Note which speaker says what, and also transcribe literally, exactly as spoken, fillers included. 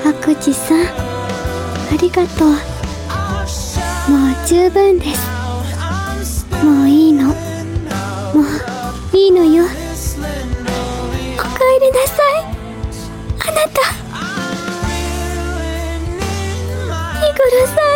Speaker 1: 悪事さん、ありがとう。もう十分です。もういいの。もういいのよ。おかえりなさい、あなた。イグルさん。